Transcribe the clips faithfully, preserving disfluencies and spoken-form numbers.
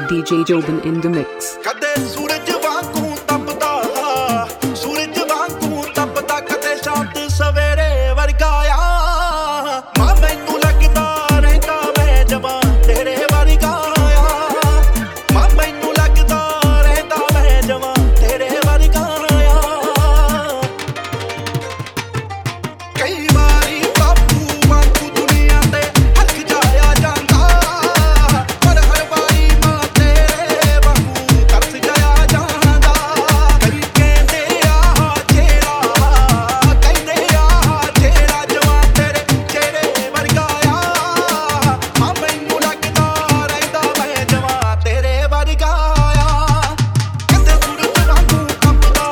D J Jobin in the mix. ਕਦੇ ਸੂਰਜ ਵਾਂਗੂ ਤਪਦਾ ਸੂਰਜ ਵਾਂਗੂ ਤਪਦਾ ਕਦੇ ਸ਼ਾਂਤ ਸਵੇਰੇ ਵਰਗਾ ਆ ਮਾਂ ਮੈਨੂੰ ਲੱਗਦਾ ਰਹਿੰਦਾ ਮੈਂ ਜਵਾਂ ਤੇਰੇ ਵਰਗਾ ਆ ਮਾਂ ਮੈਨੂੰ ਲੱਗਦਾ ਰਹਿੰਦਾ ਮੈਂ ਜਵਾਂ ਤੇਰੇ ਵਰਗਾ ਆ ਕਈ ਵਾਰੀ ਬਾਪੂ ਵਾਂਗੂ ਦੁਨੀਆ ਤੇ ਹੱਥ ਜਾਇਆ ਜਾਂਦਾ ਪਰ ਹਰ ਵਾਰੀ ਮਾਂ ਤੇਰੇ ਵਾਂਗੂ ਤਰਸ ਜਾਇਆ ਜਾਂਦਾ ਕਈ ਕਹਿੰਦੇ ਆ ਜਿਹੜਾ ਕਹਿੰਦੇ ਆ ਜਿਹੜਾ ਜਵਾਂ ਤੇਰੇ ਚਿਹਰੇ ਵਰਗਾ ਆ ਮਾਂ ਮੈਨੂੰ ਲੱਗਦਾ ਰਹਿੰਦਾ ਮੈਂ ਜਵਾਂ ਤੇਰੇ ਵਰਗਾ ਆ ਕਹਿੰਦੇ ਸੂਰਜ ਵਾਂਗੂ ਤਪਦਾ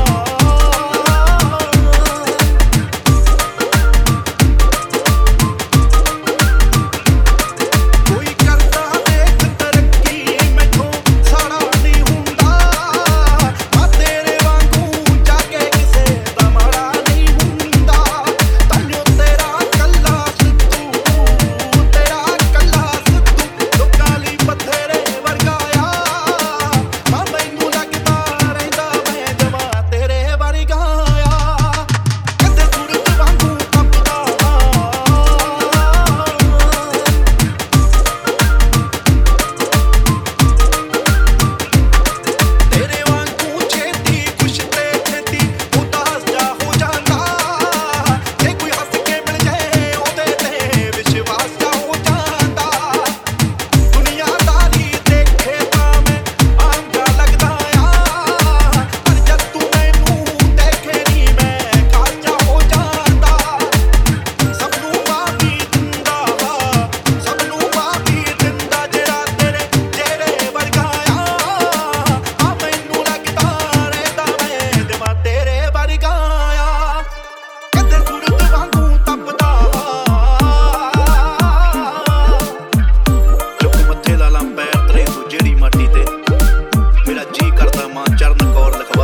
ਕੋਈ ਕਰਦਾ ਦੇਖ ਤਰੱਕੀ ਮੈਥੋਂ ਸਾੜਾ ਨਹੀਂ ਹੁੰਦਾ ਮੈਂ ਤੇਰੇ ਵਾਂਗੂ ਜਾ ਕੇ ਕਿਸੇ ਦਾ ਮਾੜਾ ਨਹੀਂ ਹੁੰਦਾ ਤੈਨੂੰ ਤੇਰਾ ਕੱਲਾ ਸਿੱਧੂ ਤੇਰਾ ਕੱਲਾ ਸਿੱਧੂ ਲੋਕਾਂ ਲਈ ਬਥੇਰੇ ਵਰਗਾ ਆ ਮੈਂ ਮੈਨੂੰ ਲੱਗਦਾ ਰਹਿੰਦਾ ਮੈਂ ਜਵਾਂ ਤੇਰੇ ਵਰਗਾ ਆ ਕਹਿੰਦੇ ਸੂਰਜ ਵਾਂਗੂ ਤਪਦਾ ਤੇਰੇ ਵਾਂਗੂ ਛੇਤੀ ਕੁਛ ਤੇ ਛੇਤੀ ਉਦਾਸ ਜਾ ਹੋ ਜਾਂਦਾ ਜੇ ਕੋਈ ਹੱਸ ਕੇ ਮਿਲ ਜਾਏ ਉਹਦੇ ਤੇ ਵਿਸ਼ਵਾਸ ਜਾ ਹੋ ਜਾਂਦਾ ਦੁਨੀਆਦਾਰੀ ਦੇਖੇ ਤਾਂ ਮੈਂ ਆਮ ਜਾ ਲੱਗਦਾ ਆ ਪਰ ਜਦ ਤੂੰ ਮੈਨੂੰ ਦੇਖੇ ਨਹੀਂ ਮੈਂ ਖਾਜਾ ਹੋ ਜਾਂਦਾ ਸਭ ਨੂੰ ਮਾਫੀ ਦਿੰਦਾ ਸਭ ਨੂੰ ਮਾਫੀ ਦਿੰਦਾ ਜਿਹੜਾ ਤੇਰੇ ਚਿਹਰੇ ਵਰਗਾ ਆ ਆ ਮੈਨੂੰ ਲੱਗਦਾ ਰਹਿੰਦਾ ਮੈਂ ਜਵਾਂ ਤੇਰੇ ਵਰਗਾ ਆ ਕਹਿੰਦੇ ਸੂਰਜ ਵਾਂਗੂ ਤਪਦਾ ਚੁੱਕ ਮੱਥੇ ਲਾ ਲਾਂ ਪੈਰ ਤੇਰੇ ਤੂੰ ਜਿਹੜੀ ਮਾਟੀ ਤੇ ਮੇਰਾ ਜੀ ਕਰਦਾ ਮਾਂ ਚਰਨ ਕੌਰ ਲਿਖਵਾ